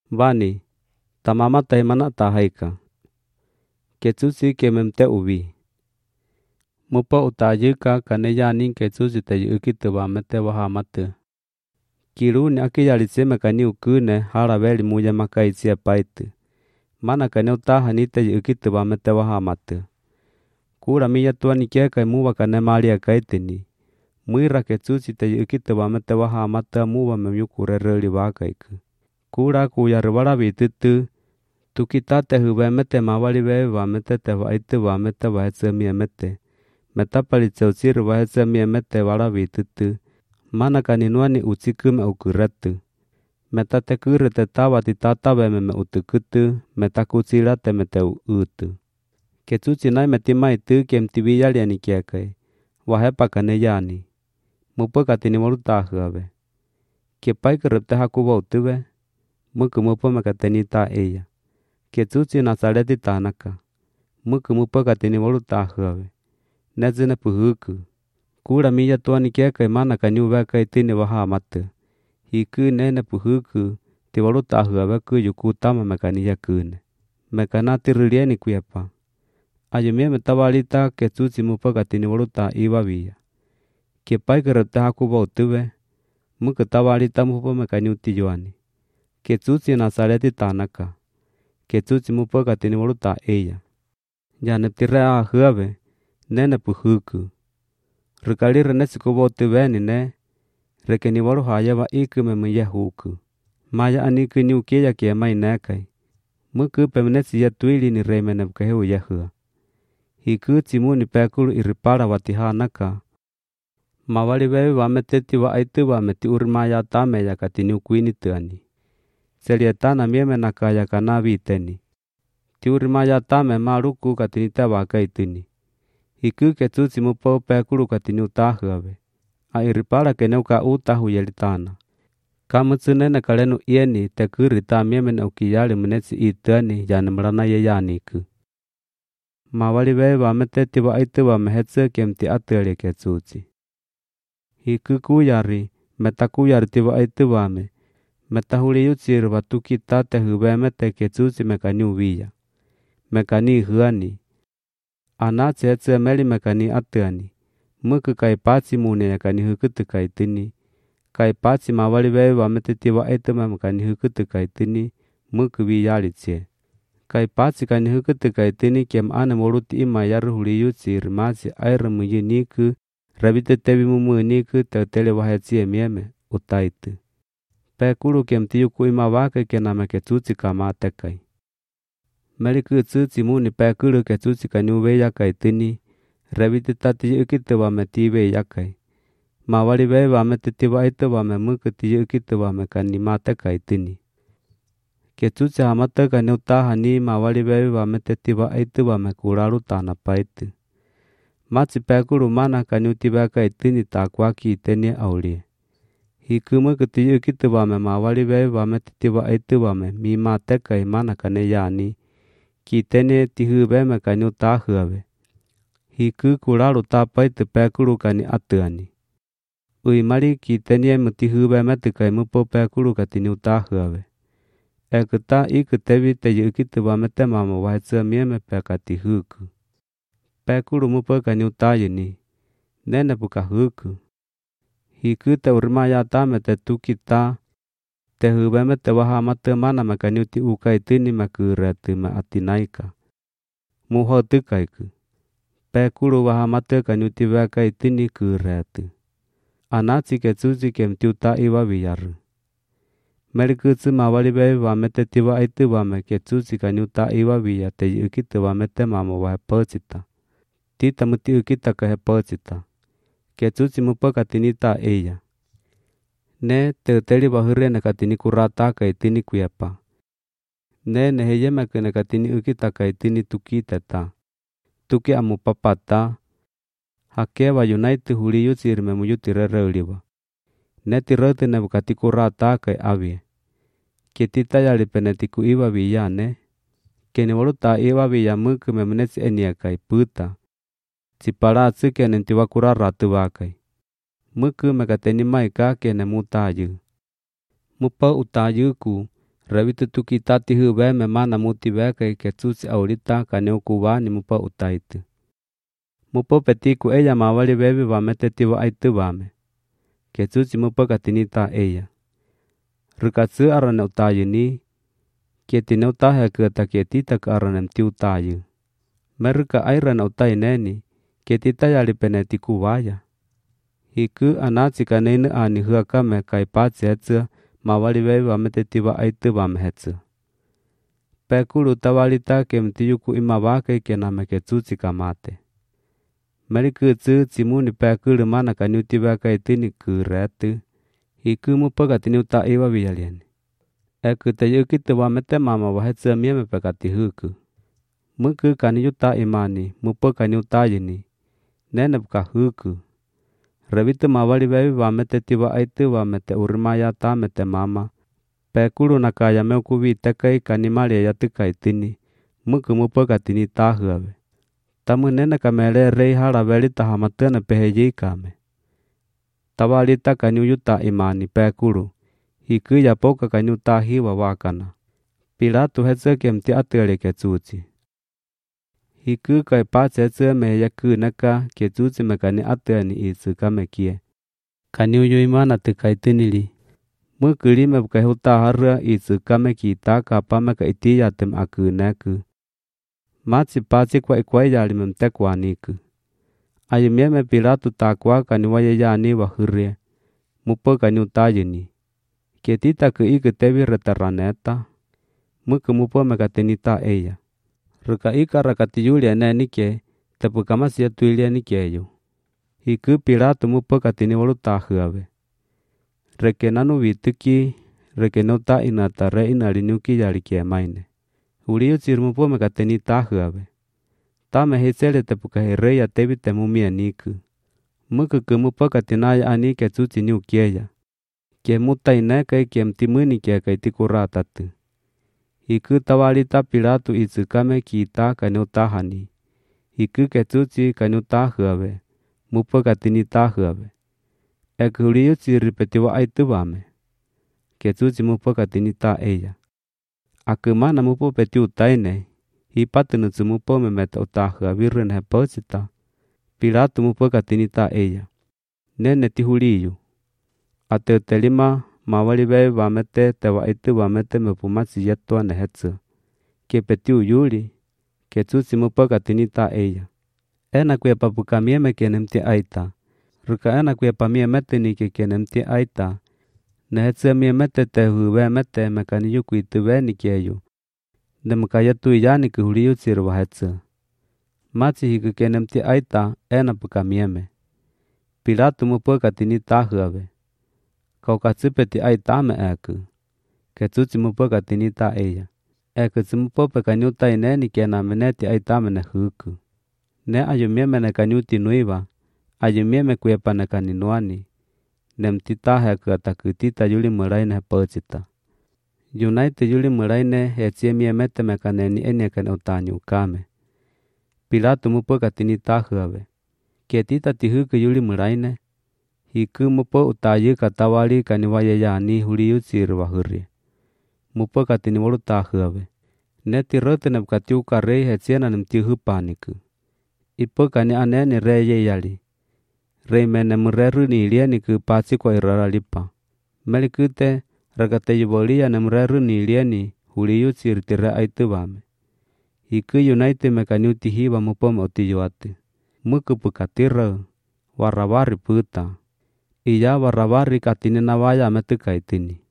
Vani, tamama taimana tahaika. Ketsusi kememte uvi. Mupa utayika kaneyanin ketsusi te ukite vamete wahamate. Kiruni akiyaliseme kani ukune haraveli muya makaitsia paite. Mana kane utahani te ukite vamete wahamate. Kura miya tuani kieka muwa kane malia kaitini. Muira ketsusi te ukite vamete wahamate muwa memyukure reli wakaiku. Kura kuyari waravitutu. Tukitate huvemete mawali veve vamete te vaite vamete vahetse miemete. Metapalitse utsiri vahetse miemete waravitutu. Mana kaninuani utsikume ukuretu. Metate kurete tawati tataveme me utukutu. Metakutsirate mete uutu. Ketsusi nai metimaitu kemtiviyaliani kiekai. Wahepa kaneyani. Mupakatini walutahuave. Kepaikurepte hakuvautuve. Muku mupamekateni ta eya. Ketsusi Nazareti tanaka. Muku mupakatini walutahuave. Nezine puhuku. Kura miya tuani kiekai mana kaniuveka itini wahamate. Hiku nene puhuku ti walutahuave kuyu kutama mekaniya kune. Mekanatirulieni kuyapa. Ayumie metawalita ketsusi mupakatini waluta iwaviya. Kepaikurepte hakuvautuve. Muku tawalita mupamekaniutiyoani. Ketsusi Nazareti tanaka. Ketsusi mupakatini waluta eya. Yaneptire ahuave. Nene puhuku. Rikalire nesikuvautiveni ne. Rekeni waluhayeva ikume myehuku. Maya aniku ni ukiya kiemai nekai. Muku pemenesi ya tuili ni reimene mkehu yehua. Hiku timuni pekulu iripara watihanaka. Mawali wewe wameteti waaitu wameti urimaya tame ya katini ukuini tuani. Selietana mieme nakaya kanaviteni. Ti urimaya tame maruku katini tewaka ituni. Hiku ketsusi mupa pekulu katini utahuave. Airipara keneuka utahu yelitana. Kamutsunene kalenu ieni tekuri ta mieme na ukiyali munesi ituani yanimrana yeyaniku. Mawali wewe wameteti waaitu wamehetse kemti atuali ketsusi. Hiku kuyari, metakuyari ti waaitu wame. Metahuli yutsiri watuki tate huvemete ketsusi mekani uviya. Mekani huani. Anatsi etse meli mekani atuani. Muku kaipatsi mune yakani hukutu kaitini. Kaipatsi mawali wewe wameteti waaitu mekani hukutu kaitini. Muku viyalitsie. Kaipatsi kani hukutu kaitini kem ane moluti ima yaruhuli yutsiri matsi aira muyiniku. Rabite tebi mumuiniku teutele wahetsie mieme utaitu. Pekulu kemtiyuku ima wake kename ketsusi kamatekai. Meliku tsutsi muni pekulu ketsusi kaniuwe yakai tini. Rabite tati ukite wame tiwe yakai. Mawali wewe wame titi waitu wame muku tiyu ukite wame kanimatekai tini. Ketsusi hamateka ni utahani mawali wewe wame titi waitu wame kuraru tanapaitu. Matsi pekulu mana kaniutiweka itini takwaki iteni aulie. Hiku muku tiyu ukite wame mawali wewe wame titi waitu wame mimateka imana kaneyani. Kitene tihuveme kani utahuave. Hiku kuraru tapaitu pekulu kani atuani. Uimari kitene mutihuveme tukai mupo pekulu katini utahuave. Ekuta ikutevi teyu ukite wame temama wahetse mieme pekati huku. Pekulu mupo kani utayini. Nene puka huku. Hiku te urimaya tame te tukita. Te huveme te wahamate mana mekani uti ukaitini mekureti me atinaika. Muho tukaiku. Pekulu wahamate kani uti weka itini kureti. Anatsi ketsusi kemti uta iwa wiyaru. Melikutsu mawali wewe wameteti waitu wame ketsusi kani uta iwa wiya te ukite wamete mama wahepotsita. Tita muti ukita kahepotsita. Ketsusi mupa katini ta eya. Ne teuteli wahurene katini kurataka itini kuyapa. Ne neheyemekene katini ukita kaitini tukiteta. Tuki amupapata. Hakewa yunaitu huli yutsirime muyutirere uliwa. Ne tirote ne bukati kurataka avie. Ketita yalipenetiku iwa wiyane. Kene waluta iwa wiya muku memunesi eniakai puta. Tsipara tsuke nentiwa kuraratu wakai. Muku mekateni maika kene mutayu. Mupa utayuku. Rawitu tuki tati huwe memana muti weke ke tusi aulita kaneo kuwani mupa utaitu. Mupo petiku eya mawali wewe wamete tiwa aitu wame. Ke tusi mupa katinita eya. Rukatsu arane utayu ni. Kietine utahe kata kietita ke arane mti utayu. Meruka airane utayu neni. Kietita yali peneti kuwaya. Hiku anatsi kanene ani huakame kai patsi hetsa mawali wewe wamete tiwa aitu wame hetsa. Pekulu tawalita ke mtiyuku ima wake ke name ke tusi kamate. Meliku tsu tsimuni pekulu mana kanyuti waka itini kuretu. Hiku mupa katini uta iwa wiyalieni. Eku te yukitu wamete mama wahetsa mieme pekati huku. Muku kanyuta imani mupa kanyuta yini. Nene buka huku. Rawitu mawali wewe wamete tiwa aitu wamete urimaya tamete mama. Pekulu nakaya meukuwi tekai kanimali ya tuka itini. Muku mupa katini tahuawe. Tamu nene kamele rei hala welita hamatene peheji kame. Tawalita kanyuyuta imani pekulu. Hiku ya poka kanyuta hiwa wakana. Pilatu hetsa kemti atele ke tsuti. Hiku kai patsi hetsa me yaku neka ke tsuti mekani atele isu kame kie. Kanyuyu imana tuka itinili. Mukuli me bukai huta harua isu kame kita kapame ka itiya tem aku neku. Matsi patsi kwa ikwai yali memtekwa niku. Ayu mieme Pilatu takwa kaniwaye yani wahurie. Mupa kanyuta yini. Kietita ke iku tewi retaraneta. Muku mupa mekatenita eya. Ruka ika rakati yulia nenike tepukama siya tuilia nikeyo. Hiku Pilatu mupa katini walu tahuawe. Reke nanu wituki reke nota inata re inalinuki yali kiemaine. Uliu tsir mupa mekateni tahuawe. Tame hesele tepuka hereya tewi temumia niku. Muku ke mupa katinaya anike tsuti niu kieya. Kie muta ineke kie mtimuni kie kaitiku ratatu. Hiku tawalita Pilatu isu kame kita kaneu tahani. Hiku ke tsuti kaneu tahuawe. Mupa katini tahuawe. Eku uliu tsir petiwa aitu wame. Ke tsuti mupa katini ta eya. Aku mana mupa peti utaine. Hipatu nutsu mupa memeta utahua wirun heposita. Pilatu mupa katini ta eya. Nene tihuliyu. Ateu telima mawali wewe wamete tewa itu wamete mepumasi yetua nehetsu. Ke peti uyuli. Ke tsuti mupa katini ta eya. Ena kuya papuka mieme kenemti aita. Ruka ena kuya pamiemete nike kenemti aita. Nehetsu miemete tehu wemete mekani yuku itu wenikeyu. Nemukayatu yani kuhuliu tsiru wahetsu. Matsi hiku kenemti aita ena puka mieme. Pilatu mupa katini tahuawe. Kau katsupeti aita ame eku. Ketsuti mupa katini ta eya. Eku tsimupa pekanyuta ineni kena meneti aita ame huku. Ne ayu mieme nekanyuti nuiwa. Ayu mieme kuyepa nekaninuani. Nemtita heku atakutita yuli mulaine hepochita. Yunaite yuli mulaine hetsie miemete mekaneni enyekane utanyu kame. Pilatu mupa katini tahuawe. Kietita tihuku yuli mulaine. Hiku mupa utayu katawali kaniwaye yani huliu tsiru wahurie. Mupa katini walu tahuawe. Neti rote nebukati ukarei hetsiena nemtihu paniku. Ipo kani aneni reye yali. Reimene mureru ni ilieni ku patsi kwa irara lipa. Melikute rakate yubolia ne mureru ni ilieni huliu tsiritire aitu wame. Hiku yunaite mekanyuti hiwa mupa mautiyuatu. Muku pukatira warawari puta. Iya warawari katini nawaya metuka itini.